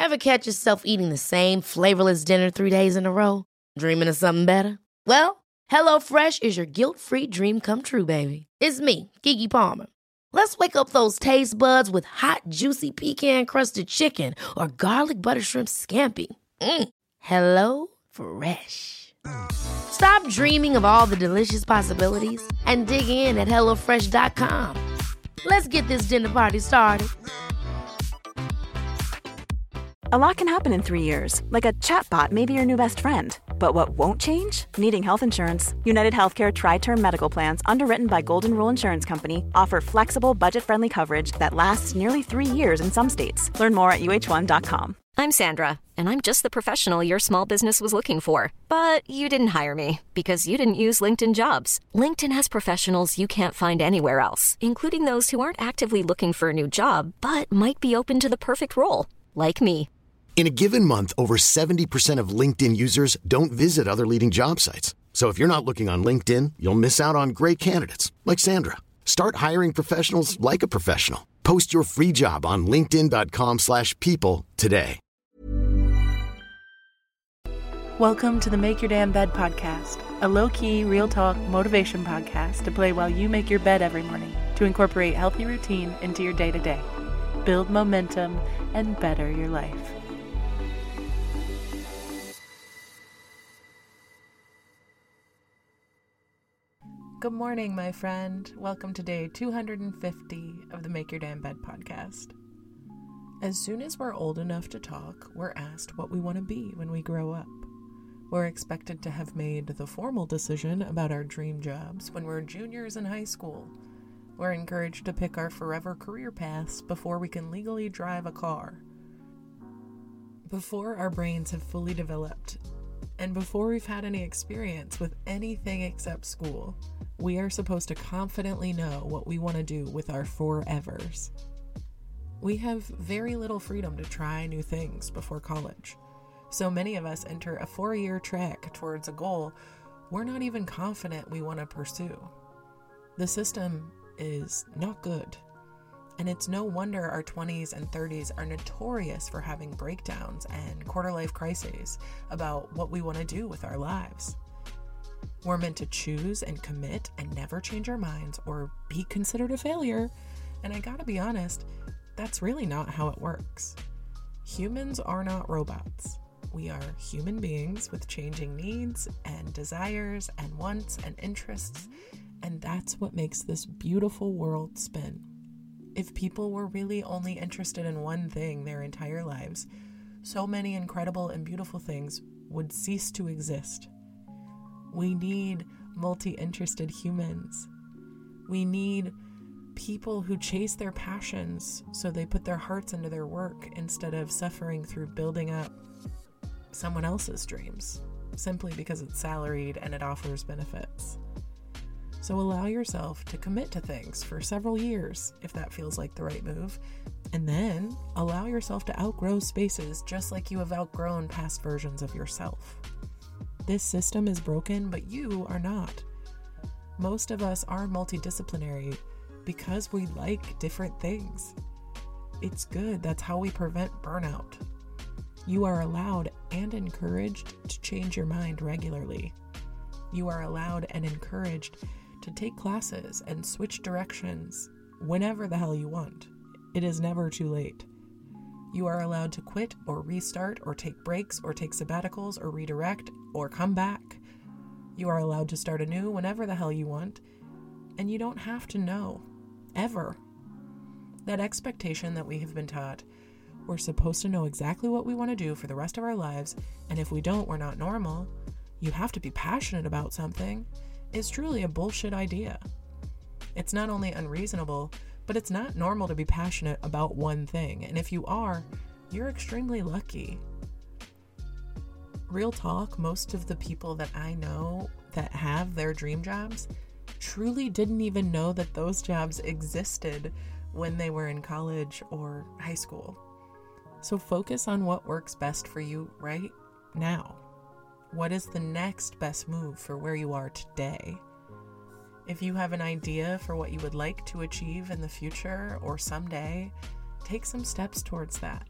Ever catch yourself eating the same flavorless dinner 3 days in a row? Dreaming of something better? Well, HelloFresh is your guilt-free dream come true, baby. It's me, Keke Palmer. Let's wake up those taste buds with hot, juicy pecan-crusted chicken or garlic butter shrimp scampi. Hello Fresh. Stop dreaming of all the delicious possibilities and dig in at HelloFresh.com. Let's get this dinner party started. A lot can happen in 3 years, like a chatbot may be your new best friend. But what won't change? Needing health insurance. United Healthcare Tri-Term Medical Plans, underwritten by Golden Rule Insurance Company, offer flexible, budget-friendly coverage that lasts nearly 3 years in some states. Learn more at uh1.com. I'm Sandra, and I'm just the professional your small business was looking for. But you didn't hire me because you didn't use LinkedIn Jobs. LinkedIn has professionals you can't find anywhere else, including those who aren't actively looking for a new job, but might be open to the perfect role, like me. In a given month, over 70% of LinkedIn users don't visit other leading job sites. So if you're not looking on LinkedIn, you'll miss out on great candidates like Sandra. Start hiring professionals like a professional. Post your free job on linkedin.com/people today. Welcome to the Make Your Damn Bed podcast, a low-key, real-talk motivation podcast to play while you make your bed every morning to incorporate healthy routine into your day-to-day. Build momentum and better your life. Good morning, my friend. Welcome to day 250 of the Make Your Damn Bed podcast. As soon as we're old enough to talk, we're asked what we want to be when we grow up. We're expected to have made the formal decision about our dream jobs when we're juniors in high school. We're encouraged to pick our forever career paths before we can legally drive a car. Before our brains have fully developed, and before we've had any experience with anything except school, we are supposed to confidently know what we want to do with our forevers. We have very little freedom to try new things before college. So many of us enter a 4-year track towards a goal we're not even confident we want to pursue. The system is not good, and it's no wonder our 20s and 30s are notorious for having breakdowns and quarter-life crises about what we want to do with our lives. We're meant to choose and commit and never change our minds or be considered a failure, and I gotta be honest, that's really not how it works. Humans are not robots. We are human beings with changing needs and desires and wants and interests, and that's what makes this beautiful world spin. If people were really only interested in one thing their entire lives, so many incredible and beautiful things would cease to exist. We need multi-interested humans. We need people who chase their passions so they put their hearts into their work instead of suffering through building up someone else's dreams simply because it's salaried and it offers benefits. So allow yourself to commit to things for several years if that feels like the right move, and then allow yourself to outgrow spaces just like you have outgrown past versions of yourself. This system is broken, but you are not. Most of us are multidisciplinary because we like different things. It's good. That's how we prevent burnout. You are allowed and encouraged to change your mind regularly. You are allowed and encouraged to take classes and switch directions whenever the hell you want. It is never too late. You are allowed to quit or restart or take breaks or take sabbaticals or redirect or come back. You are allowed to start anew whenever the hell you want, and you don't have to know, ever. That expectation that we have been taught, we're supposed to know exactly what we want to do for the rest of our lives, and if we don't, we're not normal. You have to be passionate about something, is truly a bullshit idea. It's not only unreasonable, but it's not normal to be passionate about one thing, and if you are, you're extremely lucky. Real talk, most of the people that I know that have their dream jobs truly didn't even know that those jobs existed when they were in college or high school. So focus on what works best for you right now. What is the next best move for where you are today? If you have an idea for what you would like to achieve in the future or someday, take some steps towards that.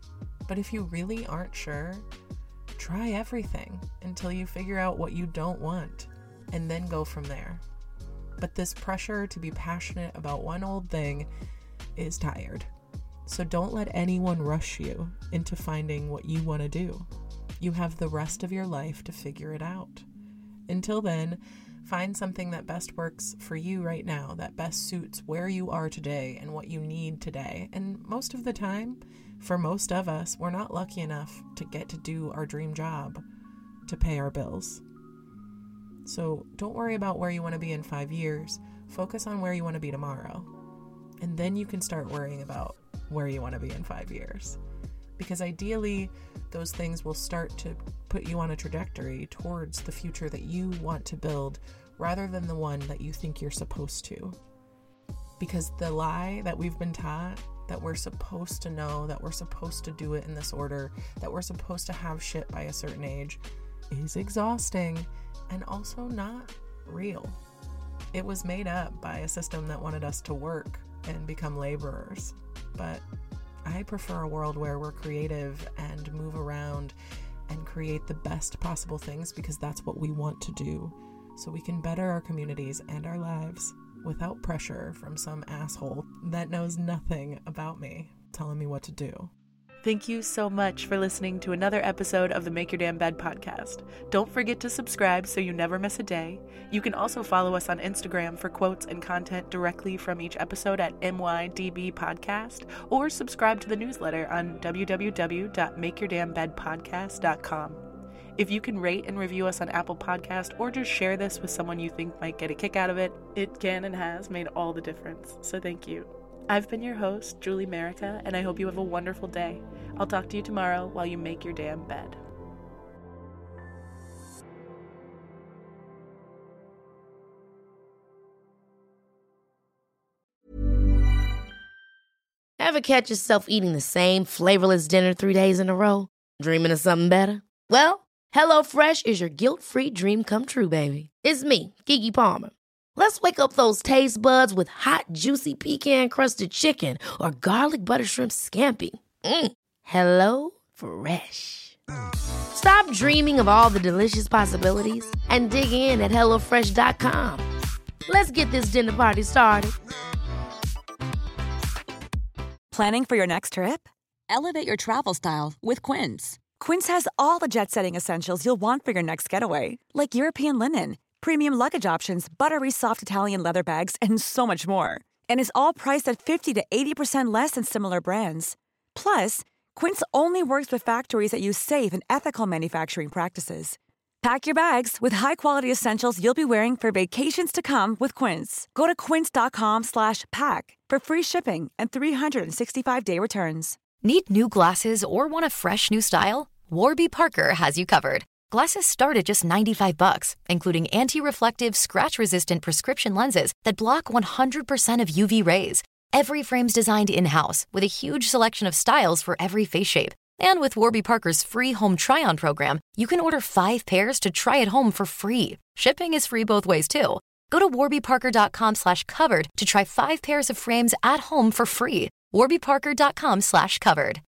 But if you really aren't sure, try everything until you figure out what you don't want, and then go from there. But this pressure to be passionate about one old thing is tired. So don't let anyone rush you into finding what you want to do. You have the rest of your life to figure it out. Until then, find something that best works for you right now, that best suits where you are today and what you need today. And most of the time, for most of us, we're not lucky enough to get to do our dream job to pay our bills. So don't worry about where you want to be in 5 years. Focus on where you want to be tomorrow. And then you can start worrying about where you want to be in 5 years. Because ideally, those things will start to put you on a trajectory towards the future that you want to build rather than the one that you think you're supposed to. Because the lie that we've been taught, that we're supposed to know, that we're supposed to do it in this order, that we're supposed to have shit by a certain age, is exhausting and also not real. It was made up by a system that wanted us to work and become laborers. But I prefer a world where we're creative and move around and create the best possible things because that's what we want to do, so we can better our communities and our lives without pressure from some asshole that knows nothing about me telling me what to do. Thank you so much for listening to another episode of the Make Your Damn Bed podcast. Don't forget to subscribe so you never miss a day. You can also follow us on Instagram for quotes and content directly from each episode at MYDB Podcast, or subscribe to the newsletter on www.makeyourdamnbedpodcast.com. If you can rate and review us on Apple Podcast, or just share this with someone you think might get a kick out of it, it can and has made all the difference. So thank you. I've been your host, Julie Merica, and I hope you have a wonderful day. I'll talk to you tomorrow while you make your damn bed. Ever catch yourself eating the same flavorless dinner 3 days in a row? Dreaming of something better? Well, HelloFresh is your guilt-free dream come true, baby. It's me, Keke Palmer. Let's wake up those taste buds with hot, juicy pecan-crusted chicken or garlic butter shrimp scampi. Hello Fresh. Stop dreaming of all the delicious possibilities and dig in at HelloFresh.com. Let's get this dinner party started. Planning for your next trip? Elevate your travel style with Quince. Quince has all the jet-setting essentials you'll want for your next getaway, like European linen, premium luggage options, buttery soft Italian leather bags, and so much more. And is all priced at 50 to 80% less than similar brands. Plus, Quince only works with factories that use safe and ethical manufacturing practices. Pack your bags with high-quality essentials you'll be wearing for vacations to come with Quince. Go to quince.com/pack for free shipping and 365-day returns. Need new glasses or want a fresh new style? Warby Parker has you covered. Glasses start at just $95, including anti-reflective, scratch-resistant prescription lenses that block 100% of UV rays. Every frame's designed in-house with a huge selection of styles for every face shape. And with Warby Parker's free home try-on program, you can order 5 pairs to try at home for free. Shipping is free both ways, too. Go to warbyparker.com/covered to try 5 pairs of frames at home for free. warbyparker.com/covered.